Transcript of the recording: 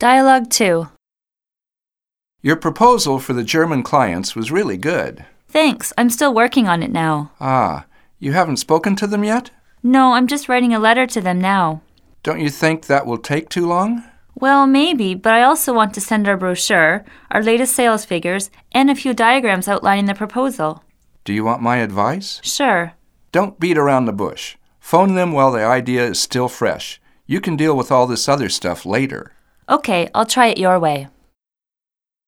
Dialogue 2. Your proposal for the German clients was really good. Thanks, I'm still working on it now. Ah, you haven't spoken to them yet? No, I'm just writing a letter to them now. Don't you think that will take too long? Well, maybe, but I also want to send our brochure, our latest sales figures, and a few diagrams outlining the proposal. Do you want my advice? Sure. Don't beat around the bush. Phone them while the idea is still fresh. You can deal with all this other stuff later. Okay, I'll try it your way.